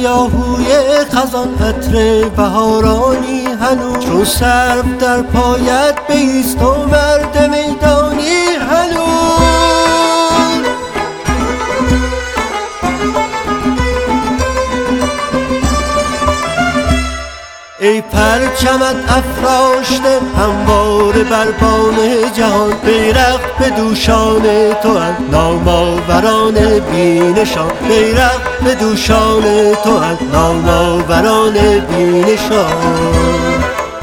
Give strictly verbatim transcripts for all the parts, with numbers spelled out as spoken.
هیاهوی خزان، عطر بهارانی هنوز چون سرو در پایت بیست و مرد میدانی هنوز. ای پرچمت افراشته همواره بر بام جهان، بیرق به دوشان تواند نامآوران بی‌نشان، بیرق به دوشان تواند نامآوران بی‌نشان.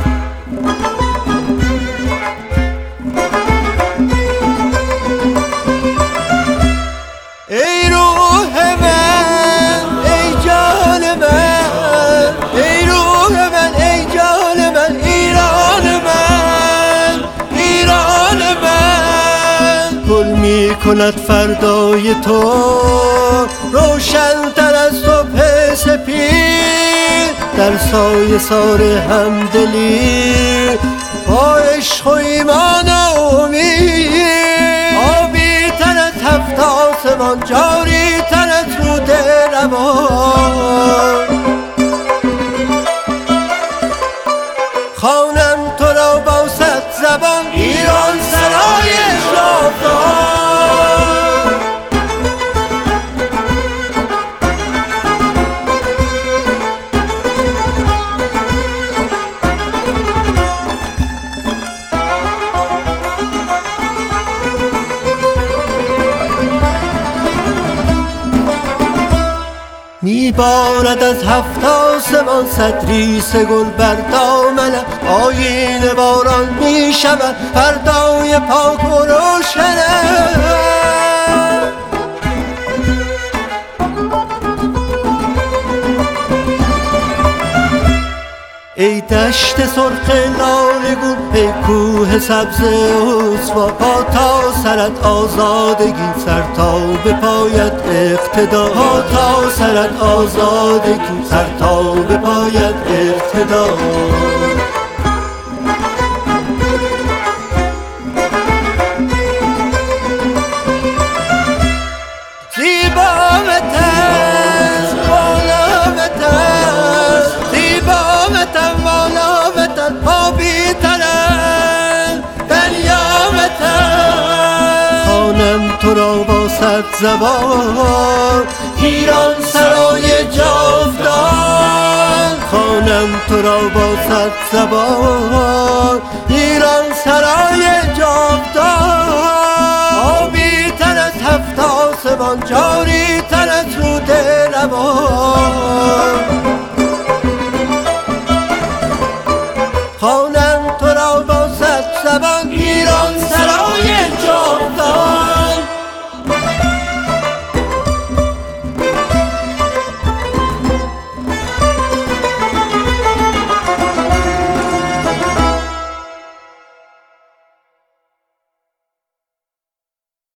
کند فردای تو روشن تر از صبح سپید، در سایه سار همدلی با عشق و ایمان و امید. آبی تر از هفت آسمان، جاری تر از رود روان، خوانم تو را با صد زبان ایران سرای جاودان. میبارد از هفت آسمان صد ریز گل بر دامنم، آیین باران میشود فردای پاک و روشنم. ای دشت سرخ لاله گون، ای کوه سبز عضوا، پا تا سرت آزادگی، سر تا به پایت اقتدا، پا تا سرت آزادگی، سر تا به پایت اقتدا. تو را با صد زبان ایران سرای جاودان، خوانم تو را با صد زبان ایران سرای جاودان. آبی تر از هفت آسمان، جاری تر از رود روان، خوانم تو را با صد زبان